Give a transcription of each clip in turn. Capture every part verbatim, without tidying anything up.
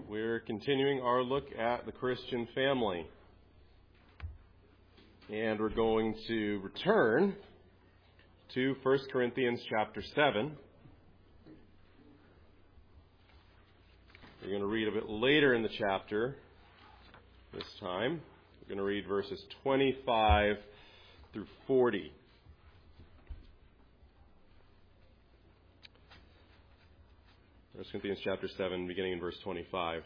We're continuing our look at the Christian family. And we're going to return to First Corinthians chapter seven. We're going to read a bit later in the chapter this time. We're going to read verses twenty-five through forty. First Corinthians chapter seven, beginning in verse twenty-five.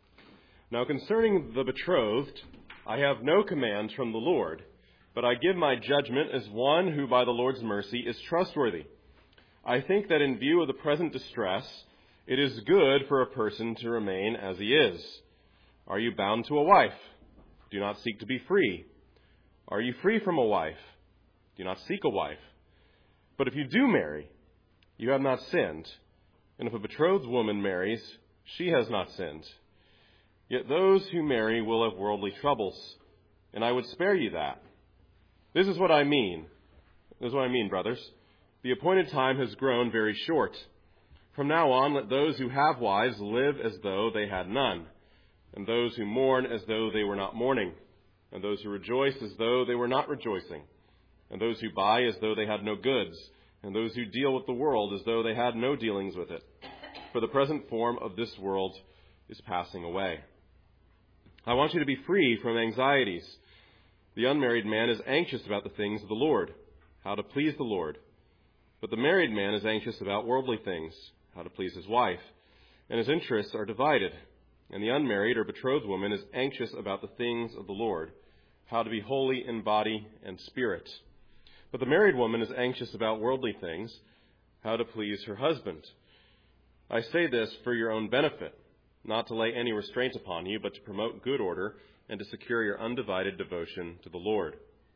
Now concerning the betrothed, I have no commands from the Lord, but I give my judgment as one who by the Lord's mercy is trustworthy. I think that in view of the present distress, it is good for a person to remain as he is. Are you bound to a wife? Do not seek to be free. Are you free from a wife? Do not seek a wife. But if you do marry, you have not sinned. And if a betrothed woman marries, she has not sinned. Yet those who marry will have worldly troubles, and I would spare you that. This is what I mean. This is what I mean, brothers. The appointed time has grown very short. From now on, let those who have wives live as though they had none, and those who mourn as though they were not mourning, and those who rejoice as though they were not rejoicing, and those who buy as though they had no goods, and those who deal with the world as though they had no dealings with it. For the present form of this world is passing away. I want you to be free from anxieties. The unmarried man is anxious about the things of the Lord, how to please the Lord. But the married man is anxious about worldly things, how to please his wife. And his interests are divided. And the unmarried or betrothed woman is anxious about the things of the Lord, how to be holy in body and spirit. But the married woman is anxious about worldly things, how to please her husband. I say this for your own benefit, not to lay any restraint upon you, but to promote good order and to secure your undivided devotion to the Lord.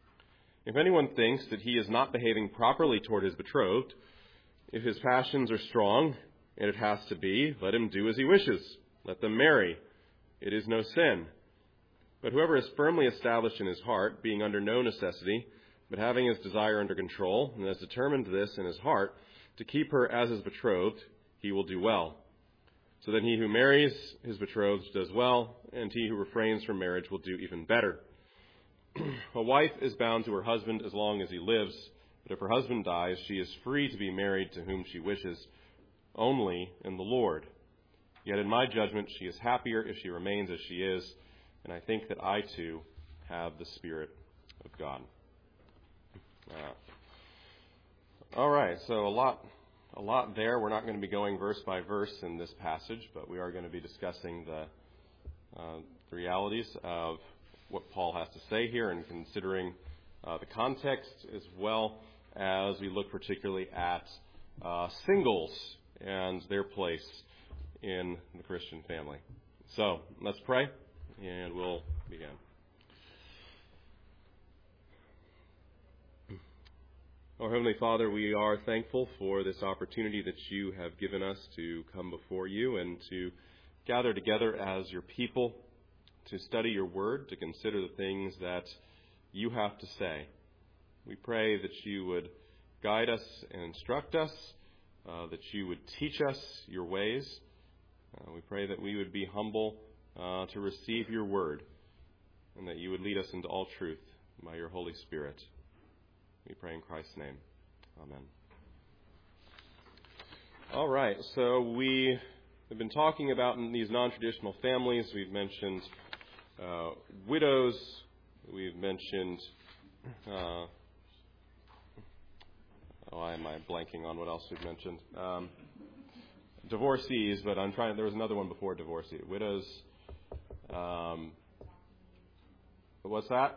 If anyone thinks that he is not behaving properly toward his betrothed, if his passions are strong, and it has to be, let him do as he wishes. Let them marry. It is no sin. But whoever is firmly established in his heart, being under no necessity, but having his desire under control, and has determined this in his heart, to keep her as his betrothed, he will do well. So then he who marries his betrothed does well, and he who refrains from marriage will do even better. A wife is bound to her husband as long as he lives, but if her husband dies, she is free to be married to whom she wishes, only in the Lord. Yet in my judgment, she is happier if she remains as she is, and I think that I too have the Spirit of God. Uh, all right, so a lot, a lot there. We're not going to be going verse by verse in this passage, but we are going to be discussing the, uh, the realities of what Paul has to say here and considering uh, the context, as well as we look particularly at uh, singles and their place in the Christian family. So let's pray, and we'll begin. Our Heavenly Father, we are thankful for this opportunity that you have given us to come before you and to gather together as your people, to study your word, to consider the things that you have to say. We pray that you would guide us and instruct us, uh, that you would teach us your ways. Uh, we pray that we would be humble uh, to receive your word, and that you would lead us into all truth by your Holy Spirit. We pray in Christ's name. Amen. All right, so we have been talking about these non-traditional families. We've mentioned uh, widows. We've mentioned... Uh, why am I blanking on what else we've mentioned? Um, divorcees, but I'm trying... There was another one before divorcee. Widows. Um, what's that?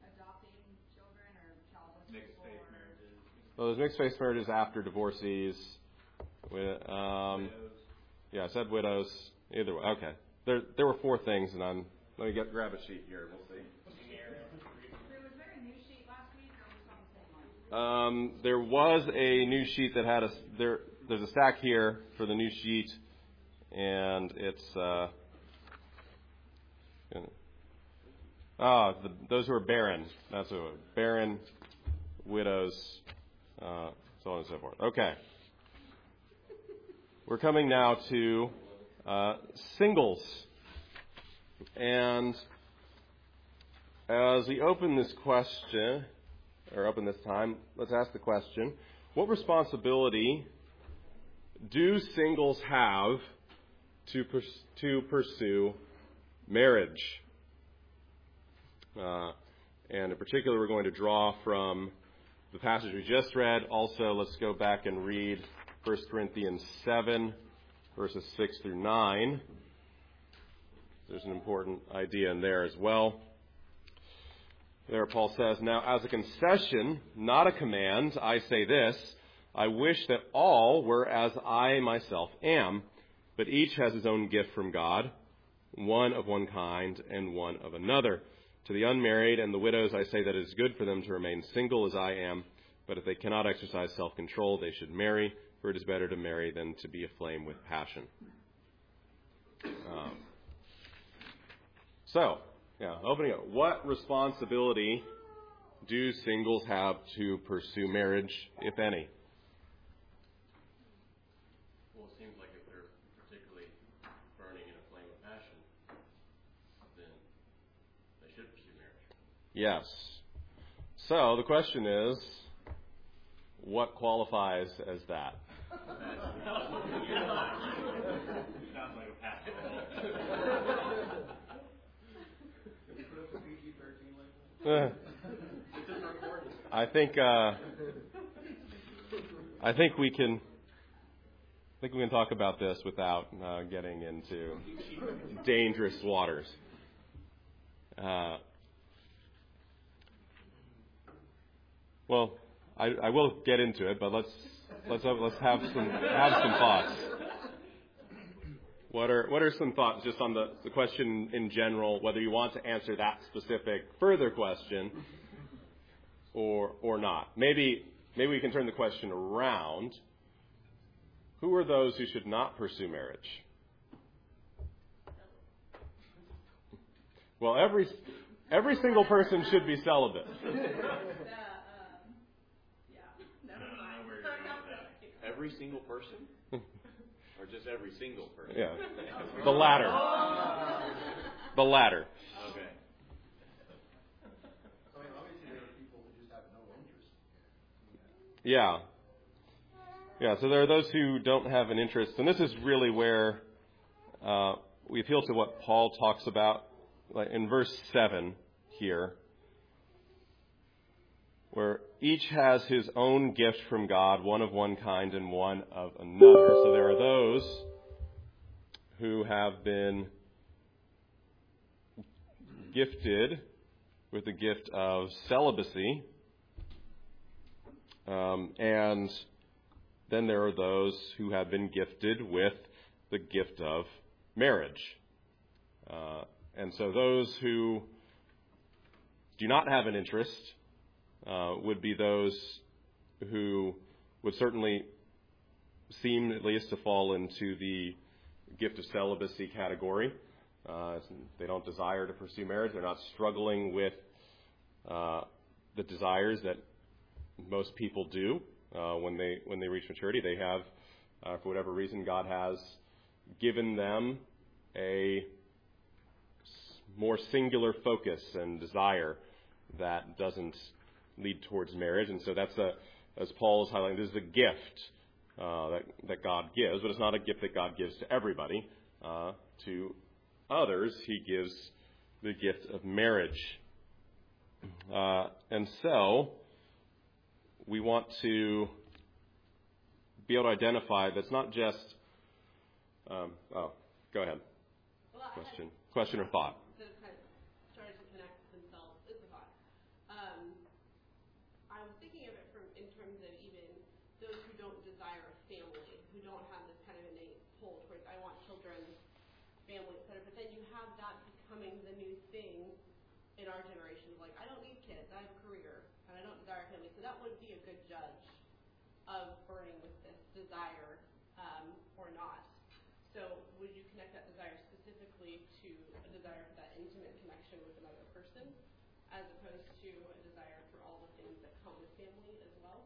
So there's mixed-faith marriages after divorcees. Um, yeah, I said widows. Either way. Okay. There there were four things, and I'm... Let me get grab a sheet here. We'll see. Was there a new sheet last week, or was it on the same one? Um, there was a new sheet that had a... There, there's a stack here for the new sheet, and it's... Uh, ah, the, those who are barren. That's what... Barren, widows... Uh, so on and so forth. Okay. We're coming now to uh, singles And as we open this question, or open this time, let's ask the question, what responsibility do singles have to, pers- to pursue marriage? Uh, and in particular, we're going to draw from the passage we just read. Also, let's go back and read First Corinthians seven, verses six through nine. There's an important idea in there as well. There Paul says, "Now as a concession, not a command, I say this, I wish that all were as I myself am, but each has his own gift from God, one of one kind and one of another. To the unmarried and the widows I say that it is good for them to remain single as I am, but if they cannot exercise self-control, they should marry, for it is better to marry than to be aflame with passion." Um, so, yeah, opening up. What responsibility do singles have to pursue marriage, if any? Well, it seems like if they're particularly burning in a flame of passion, then they should pursue marriage. Yes. So the question is, what qualifies as that? Sounds like a passion. I think uh, I think we can I think we can talk about this without uh, getting into dangerous waters. Uh, well, I, I will get into it, but let's let's have, let's have some have some thoughts. What are what are some thoughts just on the, the question in general, whether you want to answer that specific further question or or not? Maybe maybe we can turn the question around. Who are those who should not pursue marriage? Well, every every single person should be celibate. Every single person? Or just every single person? Yeah. The latter. The latter. Okay. I mean, obviously there are people who just have no interest. Yeah. Yeah, so there are those who don't have an interest. And this is really where uh, we appeal to what Paul talks about like in verse seven here, where each has his own gift from God, one of one kind and one of another. So there are those who have been gifted with the gift of celibacy, um, and then there are those who have been gifted with the gift of marriage. Uh, and so those who do not have an interest Uh, would be those who would certainly seem at least to fall into the gift of celibacy category. Uh, they don't desire to pursue marriage. They're not struggling with uh, the desires that most people do uh, when they when they reach maturity. They have, uh, for whatever reason, God has given them a more singular focus and desire that doesn't lead towards marriage. And so that's a, as Paul is highlighting, this is a gift uh, that, that God gives, but it's not a gift that God gives to everybody. Uh, to others, he gives the gift of marriage. Uh, and so we want to be able to identify that's not just, um, oh, go ahead. Well, Question, question or thought? To kind of try to connect themselves is a thought. Um, I was thinking of it from in terms of even those who don't desire a family, who don't have this kind of innate pull towards I want children, family, et cetera. But then you have that becoming the new thing in our generation. Like, I don't need kids, I have a career, and I don't desire a family. So that would be a good judge of burning with this desire um, or not. So would you connect that desire specifically to a desire for that intimate connection with another person, as opposed to a desire for all the things that come with family as well?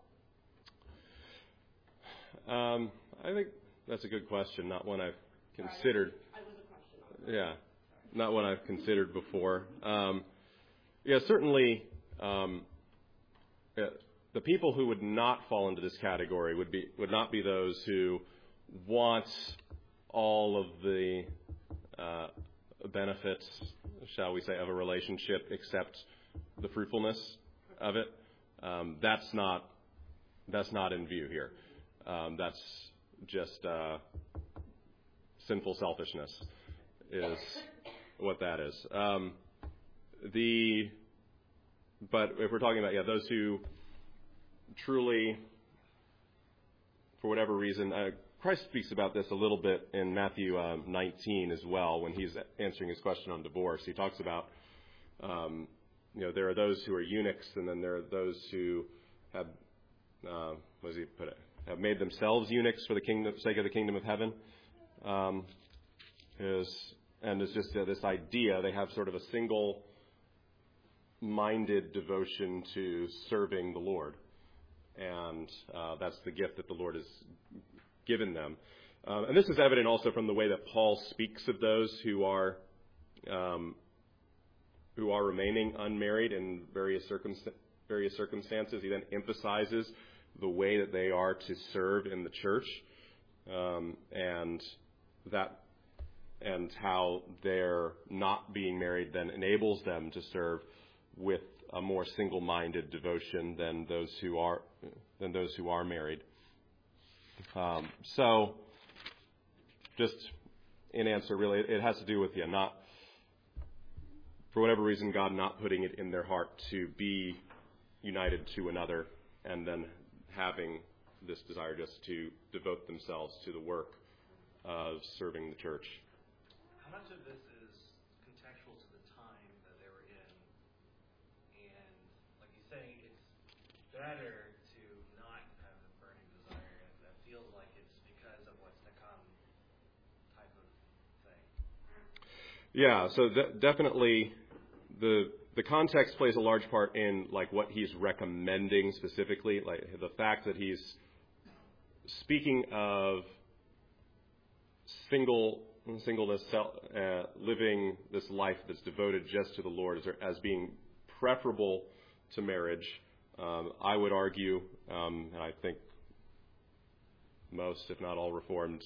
Um, I think that's a good question, not one I've considered. I was a question on that. Yeah. not one I've considered before. Um, yeah, certainly um, yeah, the people who would not fall into this category would be would not be those who want all of the uh, benefits, shall we say, of a relationship except the fruitfulness of it. Um, that's not that's not in view here. Um, that's just uh, sinful selfishness is what that is. Um, the but if we're talking about yeah those who truly, for whatever reason, uh, Christ speaks about this a little bit in Matthew uh, nineteen as well when he's answering his question on divorce. He talks about um, you know there are those who are eunuchs, and then there are those who have uh, what does he put it? Have made themselves eunuchs for the kingdom, sake of the kingdom of heaven. Um, is and it's just uh, this idea they have sort of a single-minded devotion to serving the Lord, and uh, that's the gift that the Lord has given them. Um, and this is evident also from the way that Paul speaks of those who are um, who are remaining unmarried in various circumst- various circumstances. He then emphasizes the way that they are to serve in the church, um, and that and how their not being married then enables them to serve with a more single-minded devotion than those who are than those who are married. Um, so, just in answer, really, it has to do with yeah, not for whatever reason, God not putting it in their heart to be united to another, and then having this desire just to devote themselves to the work of serving the church. How much of this is contextual to the time that they were in? And like you say, it's better to not have the burning desire, and that feels like it's because of what's to come type of thing. Yeah, so de- definitely the the context plays a large part in like what he's recommending specifically, like the fact that he's speaking of single singleness, uh, living this life that's devoted just to the Lord as, as being preferable to marriage. Um, I would argue, um, and I think most, if not all, Reformed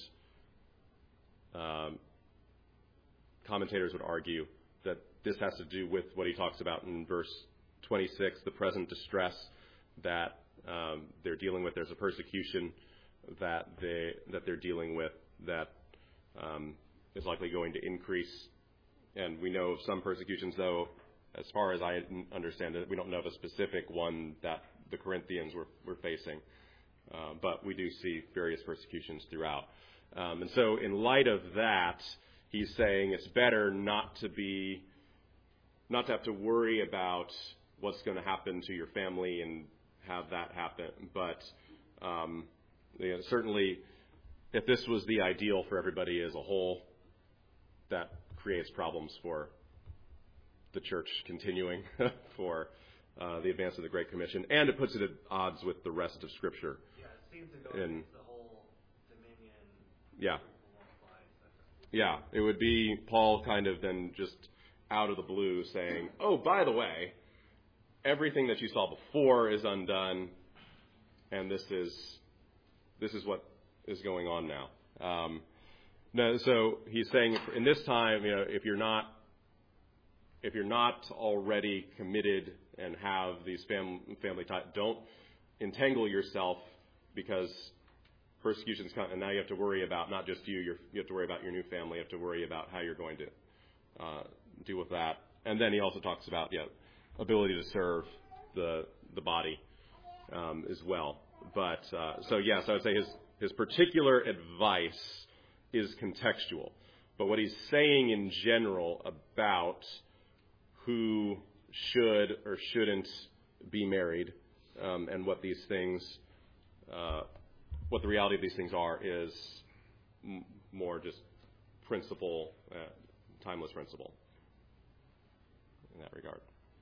um, commentators would argue that this has to do with what he talks about in verse twenty-six, the present distress that um, they're dealing with. There's a persecution that they that they're dealing with that um, is likely going to increase. And we know of some persecutions, though, as far as I understand it, we don't know of a specific one that the Corinthians were, were facing. Uh, but we do see various persecutions throughout. Um, and so in light of that, he's saying it's better not to be, not to have to worry about what's going to happen to your family and have that happen. But um, you know, certainly, if this was the ideal for everybody as a whole, that creates problems for the church continuing for uh, the advance of the Great Commission, and it puts it at odds with the rest of Scripture. Yeah, it seems to go in, against the whole dominion. Yeah. Yeah, it would be Paul kind of then just out of the blue saying, oh, by the way, everything that you saw before is undone, and this is this is what is going on now. Um, no, so he's saying in this time, you know, if you're not if you're not already committed and have these fam- family ties, don't entangle yourself, because persecutions come, and now you have to worry about not just you, you're, you have to worry about your new family, you have to worry about how you're going to uh, deal with that. And then he also talks about yeah, ability to serve the the body um, as well. But uh, so yes, I would say his his particular advice is contextual. But what he's saying in general about who should or shouldn't be married um, and what these things, uh, what the reality of these things are, is m- more just principle, uh, timeless principle in that regard.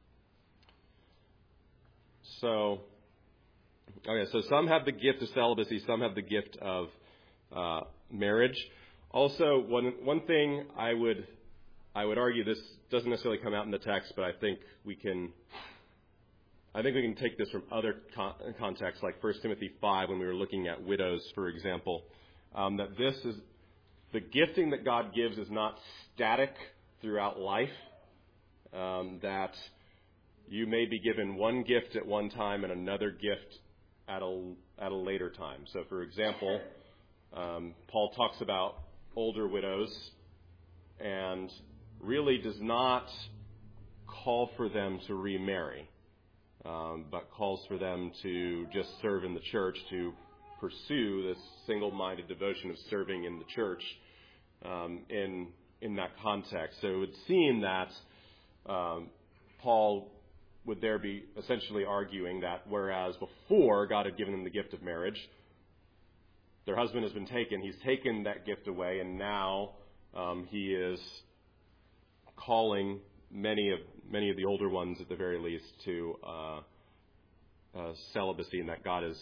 So, okay, so some have the gift of celibacy, some have the gift of uh, marriage. Also, one one thing I would I would argue this doesn't necessarily come out in the text, but I think we can I think we can take this from other con- contexts, like First Timothy five, when we were looking at widows, for example, um, that this is the gifting that God gives is not static throughout life, um, that you may be given one gift at one time and another gift at a, at a later time. So, for example, um, Paul talks about older widows and really does not call for them to remarry, um, but calls for them to just serve in the church, to pursue this single-minded devotion of serving in the church um, in in that context. So it would seem that um, Paul would there be essentially arguing that whereas before God had given them the gift of marriage, their husband has been taken, he's taken that gift away, and now um, he is calling many of many of the older ones, at the very least, to uh, uh, celibacy, and that God is,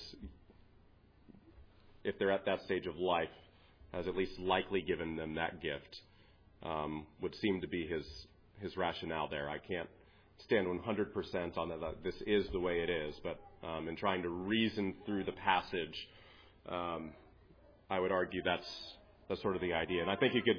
if they're at that stage of life, has at least likely given them that gift, um, would seem to be his his rationale there. I can't stand one hundred percent on that, that this is the way it is, but um, in trying to reason through the passage, um, I would argue that's that's sort of the idea. And I think you could,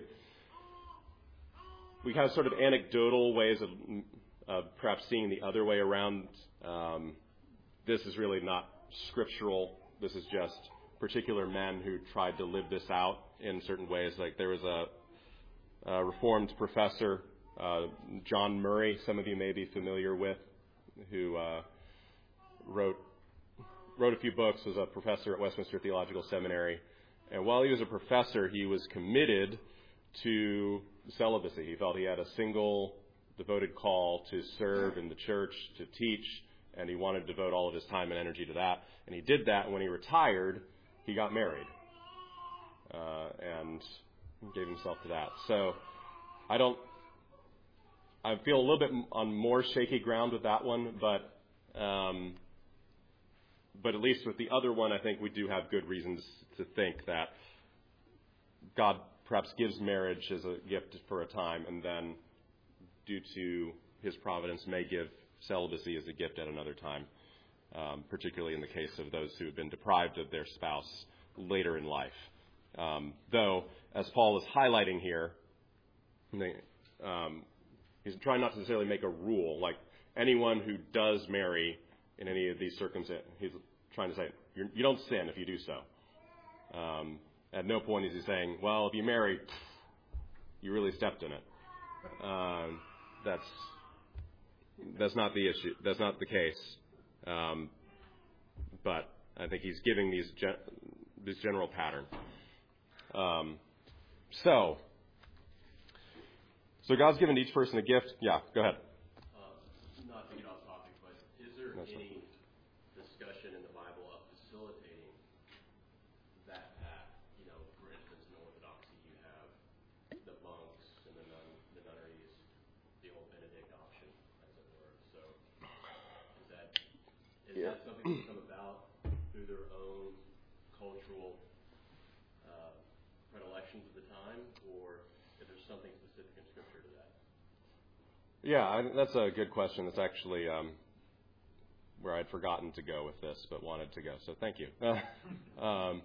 we have sort of anecdotal ways of, of perhaps seeing the other way around. Um, this is really not scriptural. This is just particular men who tried to live this out in certain ways. Like there was a, a Reformed professor, uh, John Murray, some of you may be familiar with, who uh, wrote wrote a few books, was a professor at Westminster Theological Seminary. And while he was a professor, he was committed to celibacy. He felt he had a single devoted call to serve in the church, to teach, and he wanted to devote all of his time and energy to that. And he did that. And when he retired, he got married uh, and gave himself to that. So I don't, I feel a little bit on more shaky ground with that one, but um, but at least with the other one, I think we do have good reasons to think that God perhaps gives marriage as a gift for a time, and then due to his providence may give celibacy as a gift at another time, um, particularly in the case of those who have been deprived of their spouse later in life. Um, though, as Paul is highlighting here, um, he's trying not to necessarily make a rule, like anyone who does marry in any of these circumstances, he's trying to say, you're, you don't sin if you do so. Um, at no point is he saying, well, if you marry, you really stepped in it. Um, that's that's not the issue. That's not the case. Um, but I think he's giving these gen- this general pattern. Um, so, so God's given each person a gift. Yeah, go ahead. Uh, not to get off topic, but is there That's any discussion in the Bible of facilitating that path? You know, for instance, in Orthodoxy, you have the monks and the nun, the nunneries, the old Benedict option, as it were. So, is that is Yeah. that something that's come about through their own cultural uh, predilections at the time, or is there something specific in Scripture to that? Yeah, I, that's a good question. It's actually um, where I'd forgotten to go with this, but wanted to go. So thank you. um,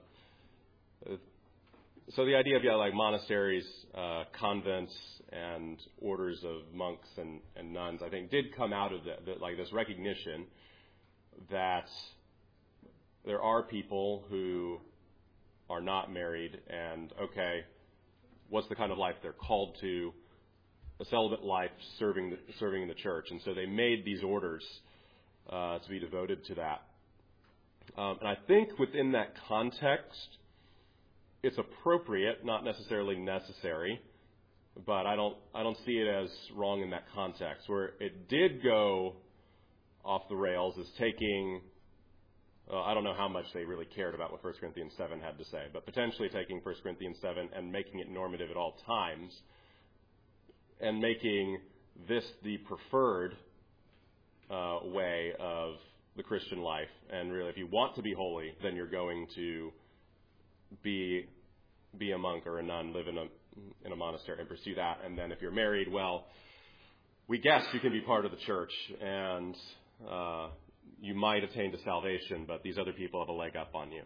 so the idea of yeah, like monasteries, uh, convents, and orders of monks and, and nuns, I think, did come out of the, the, like this recognition that there are people who are not married, and okay, what's the kind of life they're called to? A celibate life, serving the, serving in the church. And so they made these orders uh, to be devoted to that. Um, and I think within that context, it's appropriate, not necessarily necessary, but I don't I don't see it as wrong in that context. Where it did go off the rails is taking, uh, I don't know how much they really cared about what First Corinthians seven had to say, but potentially taking First Corinthians seven and making it normative at all times, and making this the preferred uh, way of the Christian life. And really, if you want to be holy, then you're going to be be a monk or a nun, live in a in a monastery and pursue that. And then if you're married, well, we guess you can be part of the church, and uh, you might attain to salvation, but these other people have a leg up on you.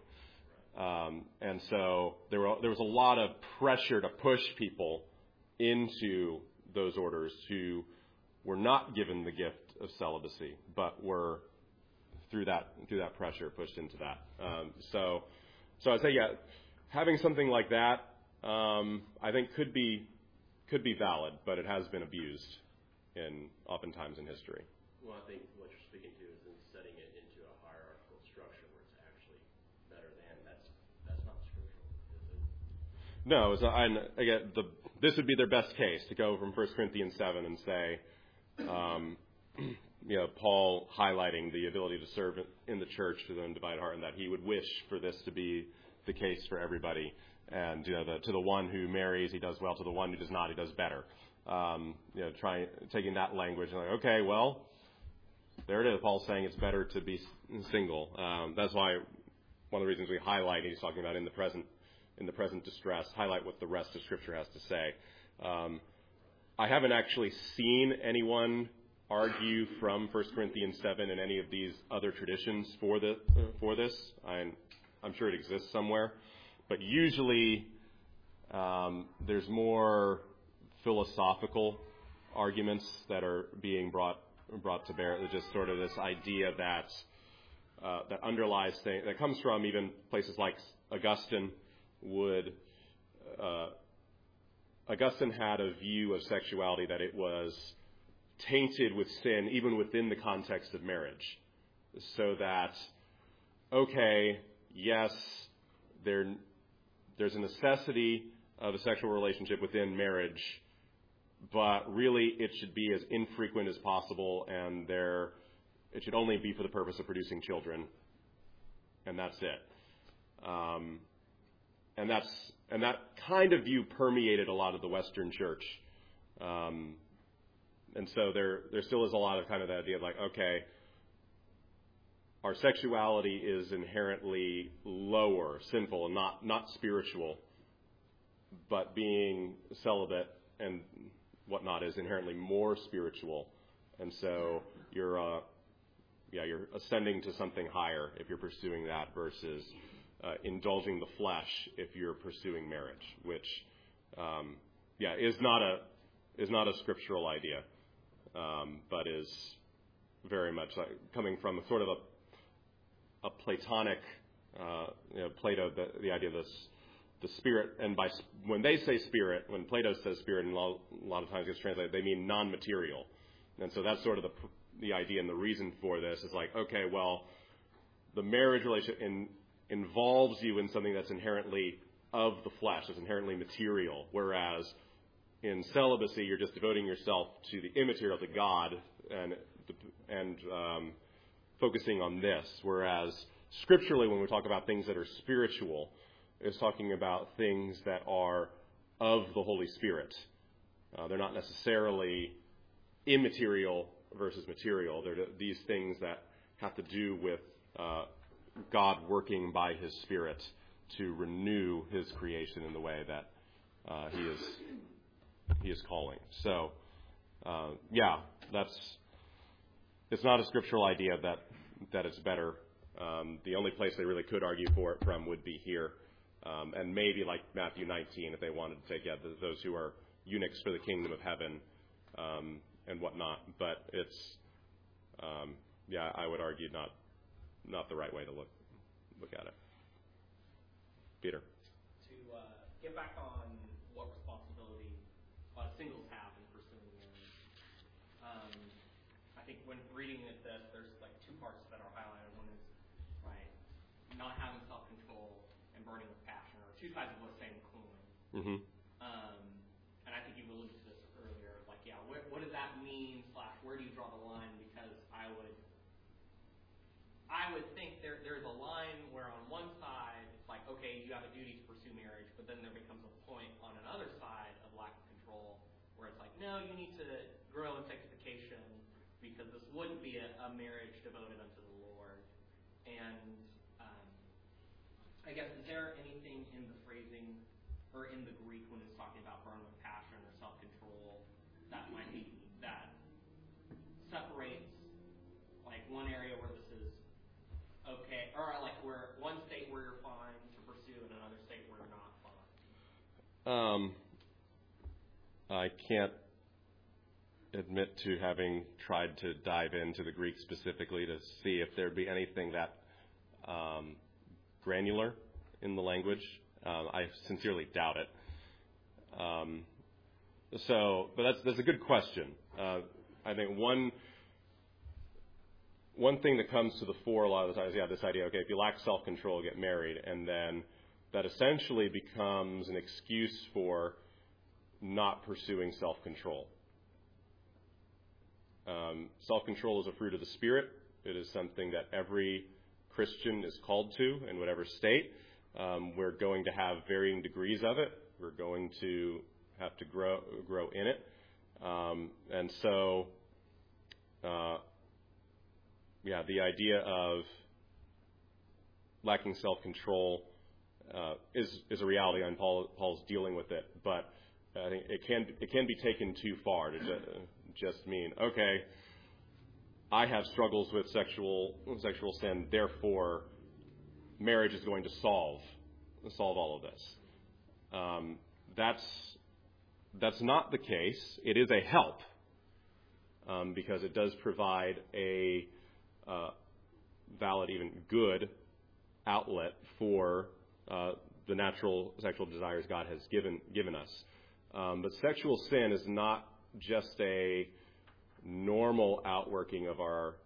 Um, and so there, were, there was a lot of pressure to push people into those orders who were not given the gift of celibacy, but were through that through that pressure pushed into that. Um, so, so I'd say, yeah, having something like that, um, I think could be could be valid, but it has been abused in oftentimes in history. Well, I think what you're speaking to is in setting it into a hierarchical structure where it's actually better than. That's that's not scriptural, is it? No, so I, again, the this would be their best case to go from First Corinthians seven and say, um, you know, Paul highlighting the ability to serve in the church to the undivided heart, and that he would wish for this to be the case for everybody. And you know, the, to the one who marries, he does well. To the one who does not, he does better. Um, you know, trying taking that language and like, okay, well, there it is. Paul's saying it's better to be single. Um, that's why one of the reasons we highlight, he's talking about in the present, in the present distress, highlight what the rest of Scripture has to say. Um, I haven't actually seen anyone argue from First Corinthians seven in any of these other traditions for the for this. I'm, I'm sure it exists somewhere, but usually um, there's more philosophical arguments that are being brought brought to bear. It's just sort of this idea that uh, that underlies things that comes from even places like Augustine would. Uh, Augustine had a view of sexuality that it was tainted with sin even within the context of marriage. So that, okay, yes, there, there's a necessity of a sexual relationship within marriage, but really it should be as infrequent as possible, and there, it should only be for the purpose of producing children, and that's it. Um, and that's and that kind of view permeated a lot of the Western church. Um, and so there there still is a lot of kind of the idea of like, okay, our sexuality is inherently lower, sinful, and not, not spiritual, but being celibate and whatnot is inherently more spiritual. And so you're, uh, yeah, you're ascending to something higher if you're pursuing that versus uh, indulging the flesh if you're pursuing marriage, which, um, yeah, is not a is not a scriptural idea, um, but is very much like coming from a sort of a, a Platonic, uh, you know, Plato, the, the idea of this, the spirit, and by when they say spirit, when Plato says spirit, and a lot, a lot of times it's translated, they mean non-material. And so that's sort of the the idea and the reason for this is like, okay, well, the marriage relationship in, involves you in something that's inherently of the flesh, that's inherently material, whereas in celibacy you're just devoting yourself to the immaterial, to God, and and um, focusing on this. Whereas scripturally, when we talk about things that are spiritual, it's talking about things that are of the Holy Spirit. Uh, they're not necessarily immaterial versus material. They're these things that have to do with uh, God working by His Spirit to renew His creation in the way that uh, He is He is calling. So, uh, yeah, that's it's not a scriptural idea that that it's better. Um, the only place they really could argue for it from would be here, um, and maybe like Matthew nineteen, if they wanted to take yeah, those who are eunuchs for the kingdom of heaven. Um, and whatnot, but it's, um, yeah, I would argue not not the right way to look look at it. Peter. To uh, get back on what responsibility uh, singles have in pursuing marriage, um, I think when reading this, there's like two parts that are highlighted. One is, right, not having self-control and burning with passion, or two sides of the same coin. Mm-hmm. Um, and I think you alluded to this earlier, like, yeah, what, what does that mean, slash, where do you draw the line? Because I would, I would think there there's a line where on one side, it's like, okay, you have a duty to pursue marriage, but then there becomes a point on another side of lack of control, where it's like, no, you need to grow in sanctification, because this wouldn't be a, a marriage devoted unto the Lord. And um, I guess, is there anything in the phrasing or in the Greek when it's talking about burn with passion or self-control, that might be, that separates like one area where this is okay, or like where one state where you're fine to pursue and another state where you're not fine? Um, I can't admit to having tried to dive into the Greek specifically to see if there'd be anything that um, granular in the language. Um, I sincerely doubt it. Um, so, but that's that's a good question. Uh, I think one one thing that comes to the fore a lot of the times, yeah, this idea, okay, if you lack self-control, get married, and then that essentially becomes an excuse for not pursuing self-control. Um, self-control is a fruit of the Spirit. It is something that every Christian is called to in whatever state. Um, we're going to have varying degrees of it. We're going to have to grow grow in it. Um, and so, uh, yeah, the idea of lacking self-control uh, is is a reality, and Paul Paul's dealing with it. But I think it can it can be taken too far to just, just mean, okay, I have struggles with sexual sexual sin, therefore marriage is going to solve solve all of this. Um, that's that's not the case. It is a help um, because it does provide a uh, valid, even good outlet for uh, the natural sexual desires God has given given us. Um, but sexual sin is not just a normal outworking of our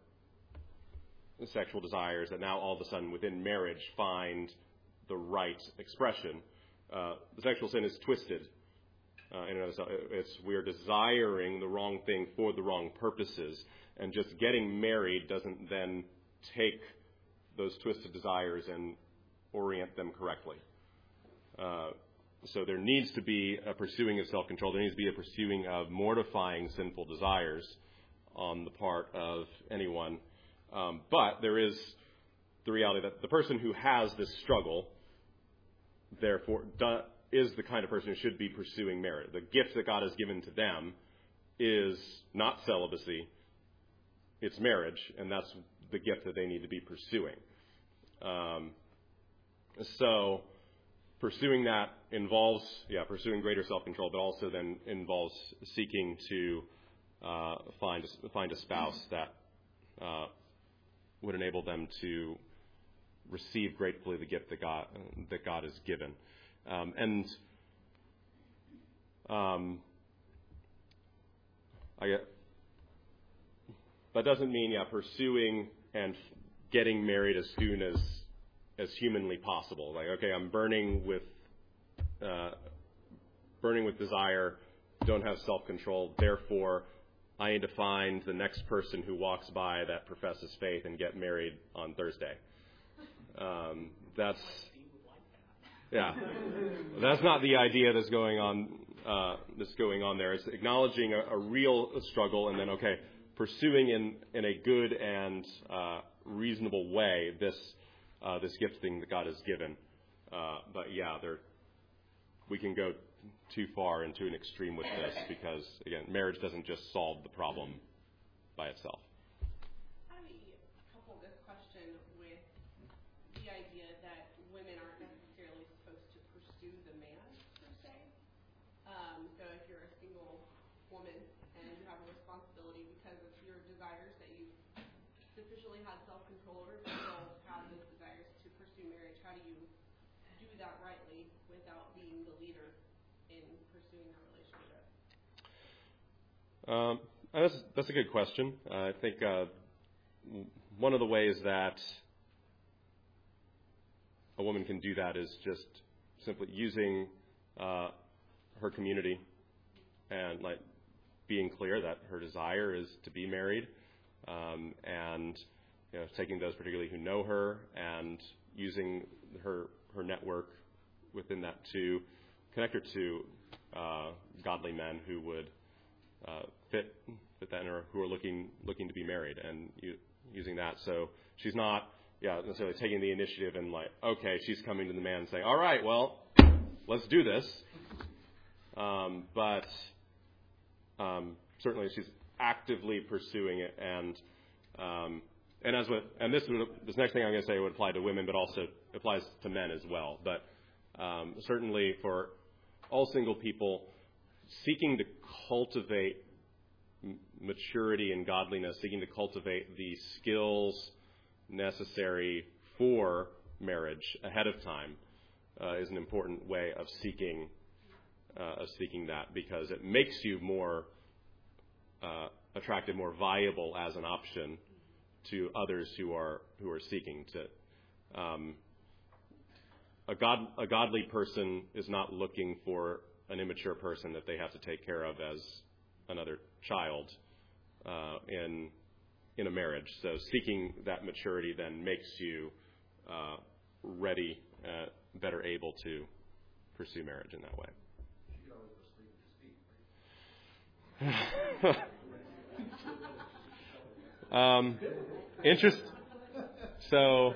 sexual desires that now all of a sudden within marriage find the right expression. Uh, the sexual sin is twisted. Uh, in and of itself. It's we're desiring the wrong thing for the wrong purposes, and just getting married doesn't then take those twisted desires and orient them correctly. Uh, so there needs to be a pursuing of self-control. There needs to be a pursuing of mortifying sinful desires on the part of anyone. Um, but there is the reality that the person who has this struggle, therefore, do, is the kind of person who should be pursuing marriage. The gift that God has given to them is not celibacy, it's marriage, and that's the gift that they need to be pursuing. Um, so pursuing that involves, yeah, pursuing greater self-control, but also then involves seeking to uh, find find a spouse that uh, would enable them to receive gratefully the gift that God that God has given, um, and um, I get, that doesn't mean yeah pursuing and getting married as soon as as humanly possible. Like, okay, I'm burning with uh, burning with desire, don't have self-control, therefore I need to find the next person who walks by that professes faith and get married on Thursday. Um, that's yeah, that's not the idea that's going on. Uh, that's going on there. It's acknowledging a, a real struggle, and then okay, pursuing in in a good and uh, reasonable way this uh, this gift thing that God has given. Uh, but yeah, there we can go too far into an extreme with this because again, marriage doesn't just solve the problem by itself. I have a couple this question with the idea that women aren't necessarily supposed to pursue the man per se. Um, so if you're a single woman and you have a responsibility because of your desires that you sufficiently had self-control over, but still have those desires to pursue marriage, how do you do that rightly without being the leader in pursuing that relationship? Um, that's that's a good question. Uh, I think uh, one of the ways that a woman can do that is just simply using uh, her community and like being clear that her desire is to be married, um, and you know, taking those particularly who know her and using her her network within that to connect her to uh, godly men who would uh, fit fit that, or who are looking looking to be married, and u- using that. So she's not, yeah, necessarily taking the initiative and like, okay, she's coming to the man and saying, all right, well, let's do this. Um, but um, certainly she's actively pursuing it, and um, and as with and this would, this next thing I'm going to say would apply to women, but also applies to men as well. But um, certainly for all single people seeking to cultivate m- maturity and godliness, seeking to cultivate the skills necessary for marriage ahead of time, uh, is an important way of seeking uh, of seeking that, because it makes you more uh, attractive, more viable as an option to others who are who are seeking to. Um, a god a godly person is not looking for an immature person that they have to take care of as another child uh, in in a marriage. So seeking that maturity then makes you uh, ready, uh, better able to pursue marriage in that way. You could always go sleep with his feet, right? um, interest. So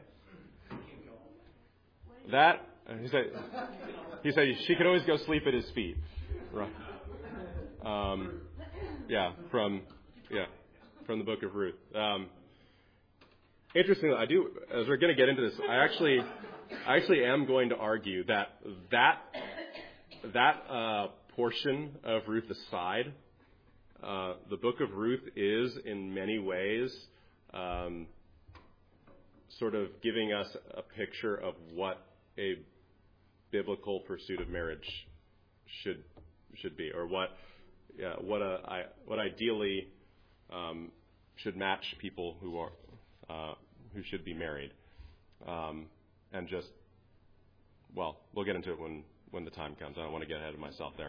that he said. He said she could always go sleep at his feet. Right. Um, yeah. From yeah. From the book of Ruth. Um, interestingly, I do. As we're going to get into this, I actually, I actually am going to argue that that that uh, portion of Ruth aside, uh, the book of Ruth is in many ways um, sort of giving us a picture of what a biblical pursuit of marriage should should be, or what yeah, what a I, what ideally um, should match people who are uh, who should be married, um, and just well, we'll get into it when, when the time comes. I don't want to get ahead of myself there.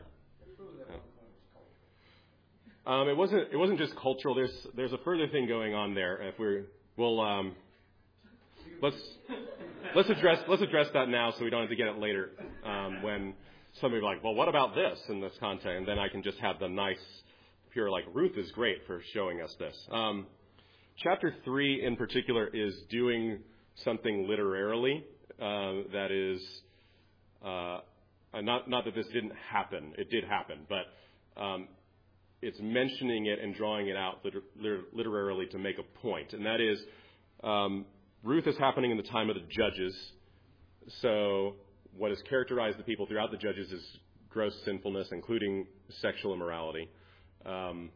Yeah. Um, it wasn't it wasn't just cultural. There's there's a further thing going on there. If we're we'll um, let's. Let's address let's address that now, so we don't have to get it later um, when somebody like, well, what about this in this context? And then I can just have the nice, pure, like, Ruth is great for showing us this. Um, chapter three in particular is doing something literarily uh, that is uh, not not that this didn't happen. It did happen, but um, it's mentioning it and drawing it out liter- liter- literarily to make a point, and that is. Um, Ruth is happening in the time of the Judges, so what has characterized the people throughout the Judges is gross sinfulness, including sexual immorality. Um,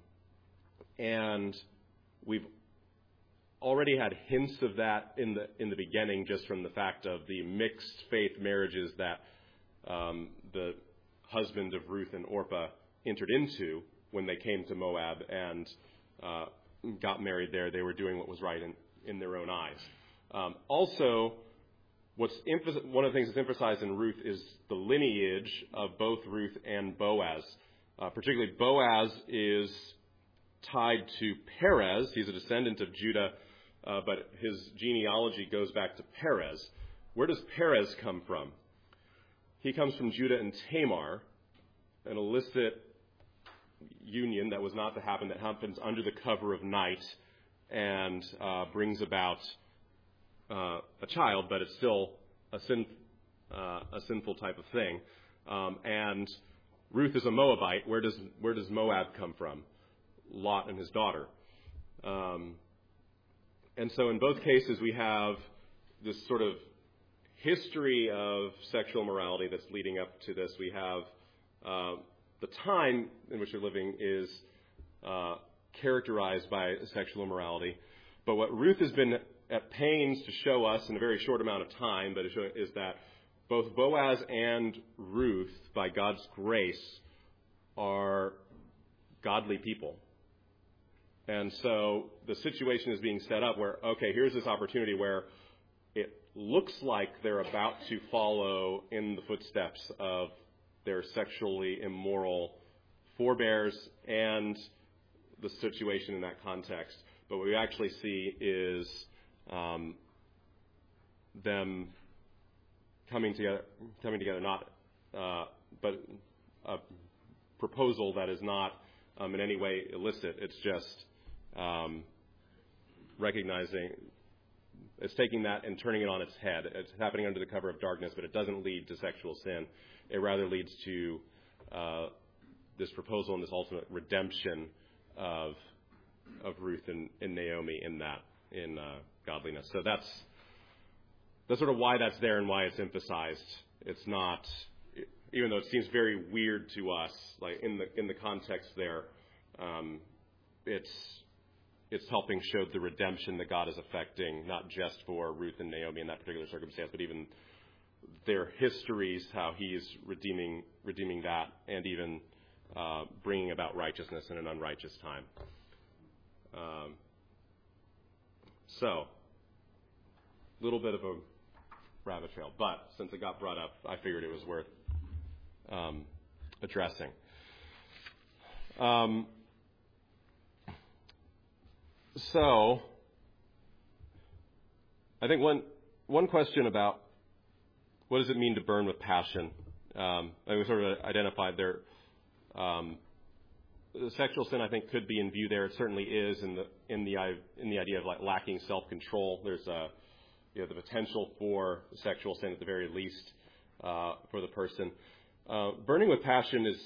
and we've already had hints of that in the in the beginning, just from the fact of the mixed faith marriages that um, the husband of Ruth and Orpah entered into when they came to Moab and uh, got married there. They were doing what was right in, in their own eyes. Um, also, what's emph- one of the things that's emphasized in Ruth is the lineage of both Ruth and Boaz. Uh, particularly, Boaz is tied to Perez. He's a descendant of Judah, uh, but his genealogy goes back to Perez. Where does Perez come from? He comes from Judah and Tamar, an illicit union that was not to happen, that happens under the cover of night and uh, brings about Uh, a child, but it's still a sin, uh, a sinful type of thing. Um, and Ruth is a Moabite. Where does where does Moab come from? Lot and his daughter. Um, and so in both cases we have this sort of history of sexual morality that's leading up to this. We have uh, the time in which they're living is uh, characterized by sexual immorality. But what Ruth has been at pains to show us in a very short amount of time, but is that both Boaz and Ruth, by God's grace, are godly people. And so the situation is being set up where, okay, here's this opportunity where it looks like they're about to follow in the footsteps of their sexually immoral forebears and the situation in that context. But what we actually see is Um, them coming together, coming together, not, uh, but a proposal that is not um, in any way illicit. It's just um, recognizing it's taking that and turning it on its head. It's happening under the cover of darkness, but it doesn't lead to sexual sin. It rather leads to uh, this proposal and this ultimate redemption of of Ruth and, and Naomi in that, in uh, godliness. So that's that's sort of why that's there and why it's emphasized. It's not, even though it seems very weird to us, like in the in the context there, um, it's it's helping show the redemption that God is effecting, not just for Ruth and Naomi in that particular circumstance, but even their histories, how He's redeeming redeeming that, and even uh, bringing about righteousness in an unrighteous time. Um, so, a little bit of a rabbit trail, but since it got brought up, I figured it was worth um, addressing. Um, so, I think one one question about what does it mean to burn with passion? Um, I was sort of identified there. Um, The sexual sin, I think, could be in view there. It certainly is in the in the in the idea of like lacking self-control. There's a you know the potential for sexual sin at the very least uh, for the person. Uh, burning with passion is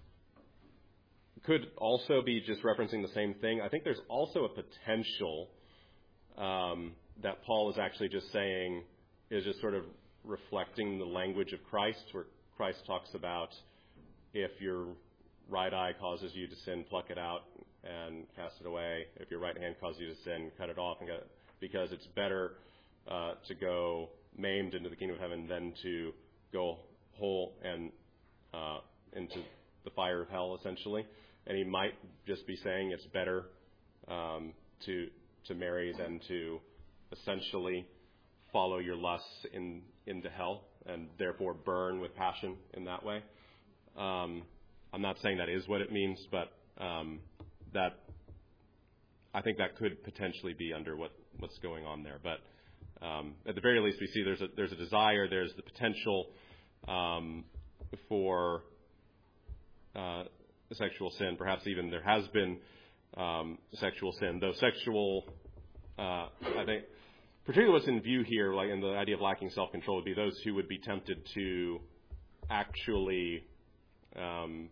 could also be just referencing the same thing. I think there's also a potential um, that Paul is actually just saying is just sort of reflecting the language of Christ, where Christ talks about if your right eye causes you to sin, pluck it out and cast it away. If your right hand causes you to sin, cut it off, and get it, because it's better uh, to go maimed into the kingdom of heaven than to go whole and uh, into the fire of hell, essentially. And he might just be saying it's better um, to to marry than to essentially follow your lusts in into hell and therefore burn with passion in that way. Um, I'm not saying that is what it means, but um, that I think that could potentially be under what, what's going on there. But um, at the very least, we see there's a there's a desire, there's the potential um, for uh, sexual sin. Perhaps even there has been um, sexual sin, though sexual. Uh, I think particularly what's in view here, like in the idea of lacking self-control, would be those who would be tempted to actually. Um,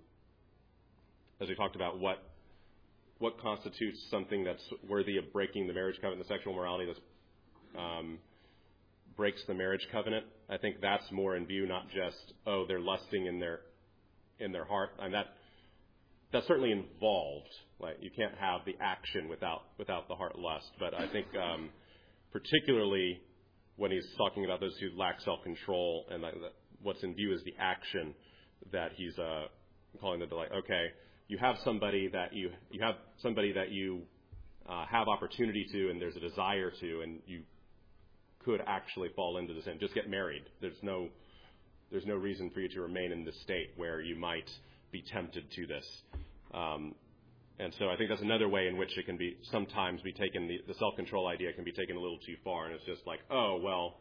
as we talked about, what what constitutes something that's worthy of breaking the marriage covenant, the sexual morality that um, breaks the marriage covenant. I think that's more in view, not just, oh, they're lusting in their in their heart. And that that's certainly involved. Like you can't have the action without without the heart lust. But I think um, particularly when he's talking about those who lack self-control, and like, what's in view is the action that he's uh, calling the delight. Okay, you have somebody that you you have somebody that you uh, have opportunity to, and there's a desire to, and you could actually fall into the sin. Just get married. There's no there's no reason for you to remain in this state where you might be tempted to this. Um, and so I think that's another way in which it can be sometimes be taken. The, the self-control idea can be taken a little too far, and it's just like, oh well,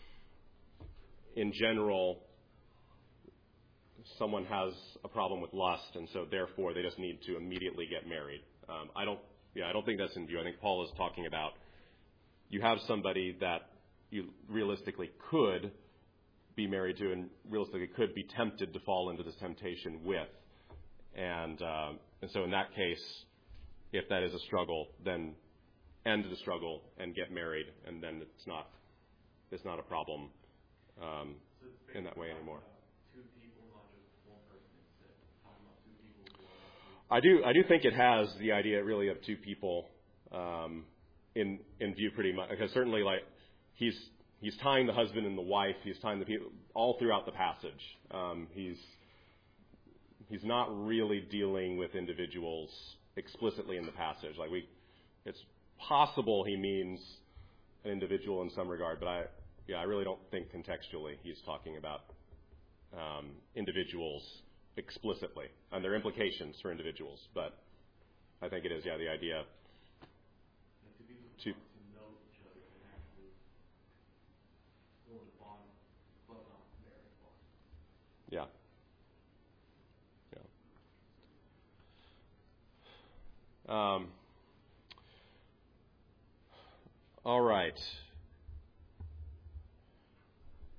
in general, someone has a problem with lust, and so therefore they just need to immediately get married. Um, I don't, yeah, I don't think that's in view. I think Paul is talking about you have somebody that you realistically could be married to, and realistically could be tempted to fall into this temptation with, and um, and so in that case, if that is a struggle, then end the struggle and get married, and then it's not it's not a problem um, so in that way anymore. I do. I do think it has the idea, really, of two people um, in in view, pretty much. Because certainly, like he's he's tying the husband and the wife. He's tying the people all throughout the passage. Um, he's he's not really dealing with individuals explicitly in the passage. Like we, it's possible he means an individual in some regard, but I yeah, I really don't think contextually he's talking about um, individuals explicitly, and their implications for individuals, but I think it is, yeah, the idea to know each other and actually go in bond, but not marriage bond. yeah, yeah. Um, all right.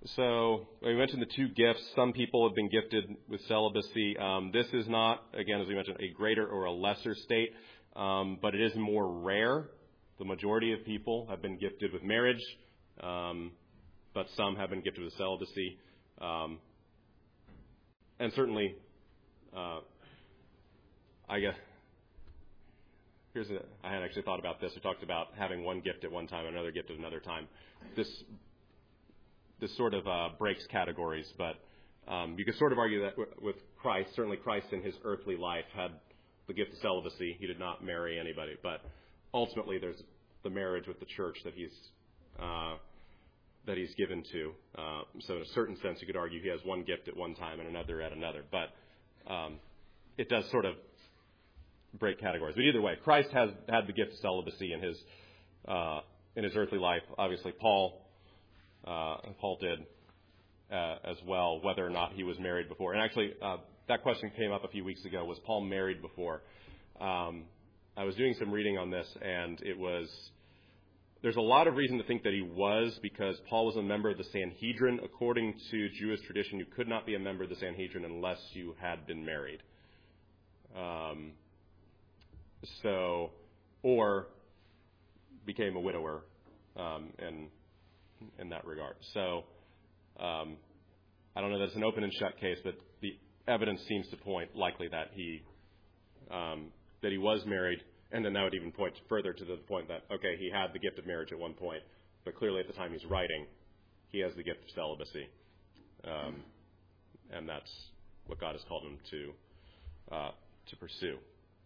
so we mentioned the two gifts. Some people have been gifted with celibacy. Um, this is not, again, as we mentioned, a greater or a lesser state, um, but it is more rare. The majority of people have been gifted with marriage, um, but some have been gifted with celibacy. Um, and certainly, uh, I guess, here's a, I had actually thought about this. We talked about having one gift at one time and another gift at another time. This this sort of uh, breaks categories, but um, you could sort of argue that w- with Christ, certainly Christ in his earthly life had the gift of celibacy. He did not marry anybody, but ultimately there's the marriage with the church that he's uh, that he's given to. Uh, so in a certain sense, you could argue he has one gift at one time and another at another, but um, it does sort of break categories. But either way, Christ has had the gift of celibacy in his uh, in his earthly life. Obviously, Paul uh, Paul did uh, as well, whether or not he was married before. And actually, uh, that question came up a few weeks ago: was Paul married before? Um, I was doing some reading on this, and it was there's a lot of reason to think that he was, because Paul was a member of the Sanhedrin. According to Jewish tradition, you could not be a member of the Sanhedrin unless you had been married. Um, So, or became a widower um, in in that regard. So, um, I don't know that it's an open and shut case, but the evidence seems to point likely that he um, that he was married, and then that would even point further to the point that okay, he had the gift of marriage at one point, but clearly at the time he's writing, he has the gift of celibacy, um, and that's what God has called him to uh, to pursue.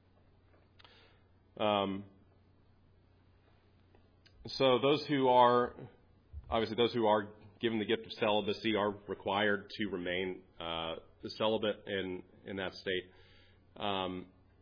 Um, so those who are, obviously those who are given the gift of celibacy are required to remain uh, celibate in, in that state. Um,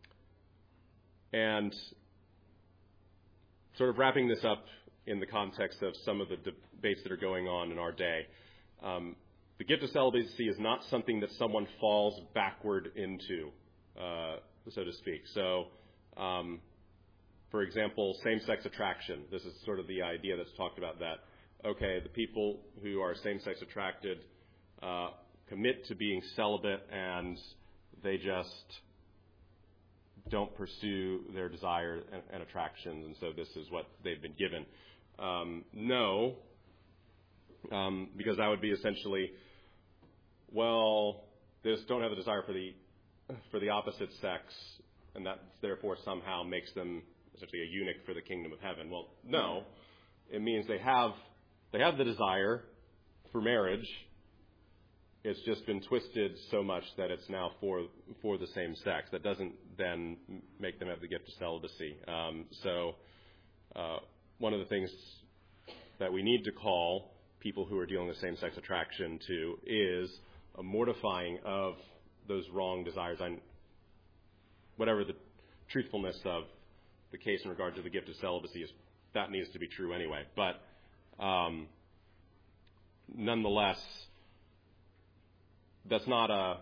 and sort of wrapping this up in the context of some of the debates that are going on in our day, um, the gift of celibacy is not something that someone falls backward into, uh, so to speak. So, um, for example, same-sex attraction. This is sort of the idea that's talked about that, okay, the people who are same-sex attracted uh, commit to being celibate and they just don't pursue their desire and, and attractions, and so this is what they've been given. Um, no, um, because that would be essentially, well, they just don't have a desire for the for the opposite sex, and that therefore somehow makes them essentially a eunuch for the kingdom of heaven. Well, no, it means they have they have the desire for marriage. It's just been twisted so much that it's now for for the same sex. That doesn't then make them have the gift of celibacy. Um, so uh, one of the things that we need to call people who are dealing with same-sex attraction to is a mortifying of those wrong desires. I'm, whatever the truthfulness of the case in regard to the gift of celibacy is, that needs to be true anyway. But um, nonetheless, that's not a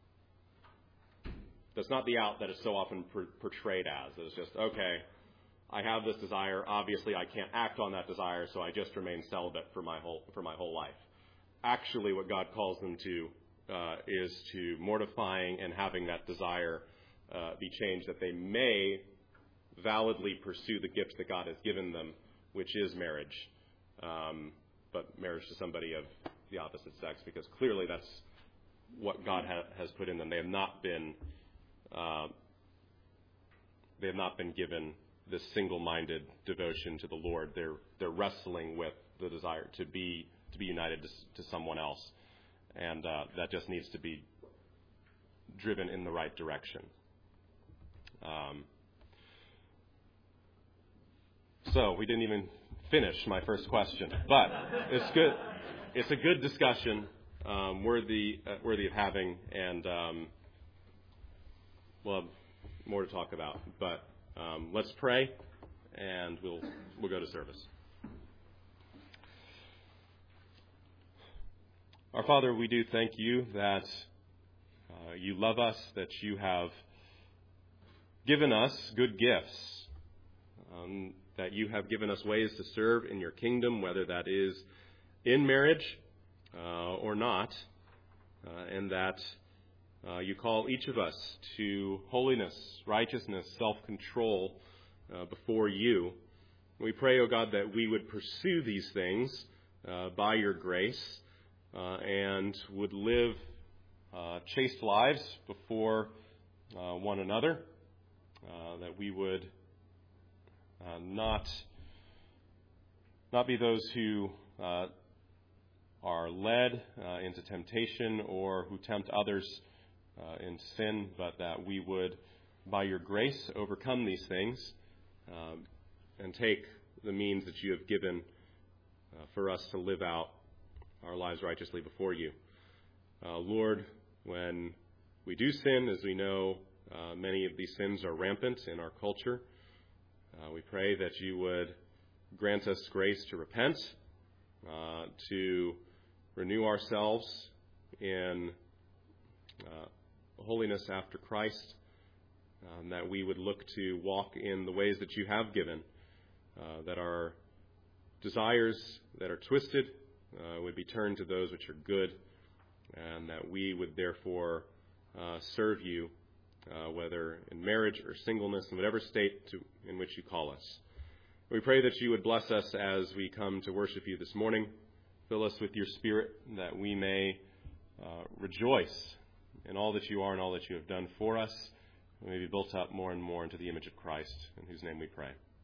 that's not the out that is so often per- portrayed as. It's just, okay, I have this desire. Obviously, I can't act on that desire, so I just remain celibate for my whole for my whole life. Actually, what God calls them to uh, is to mortifying and having that desire uh, be changed, that they may validly pursue the gifts that God has given them, which is marriage, um, but marriage to somebody of the opposite sex, because clearly that's what God ha- has put in them. They have not been uh, they have not been given this single-minded devotion to the Lord. They're they're wrestling with the desire to be to be united to, to someone else, and uh, that just needs to be driven in the right direction. Um, so we didn't even finish my first question, but it's good. It's a good discussion, um, worthy uh, worthy of having, and um, we'll have more to talk about. But um, let's pray, and we'll we'll go to service. Our Father, we do thank you that uh, you love us, that you have given us good gifts, um, that you have given us ways to serve in your kingdom, whether that is in marriage, uh, or not, uh, and that uh, you call each of us to holiness, righteousness, self-control uh, before you. We pray, O God, that we would pursue these things uh, by your grace uh, and would live uh, chaste lives before uh, one another, uh, that we would uh, not not be those who uh, are led uh, into temptation or who tempt others uh, into sin, but that we would, by your grace, overcome these things um, and take the means that you have given uh, for us to live out our lives righteously before you. Uh, Lord, when we do sin, as we know, uh, many of these sins are rampant in our culture. Uh, we pray that you would grant us grace to repent, uh, to renew ourselves in uh, holiness after Christ, um, that we would look to walk in the ways that you have given, uh, that our desires that are twisted uh, would be turned to those which are good, and that we would therefore uh, serve you, uh, whether in marriage or singleness, in whatever state to, in which you call us. We pray that you would bless us as we come to worship you this morning. Fill us with your Spirit, that we may uh, rejoice in all that you are and all that you have done for us. We may be built up more and more into the image of Christ, in whose name we pray.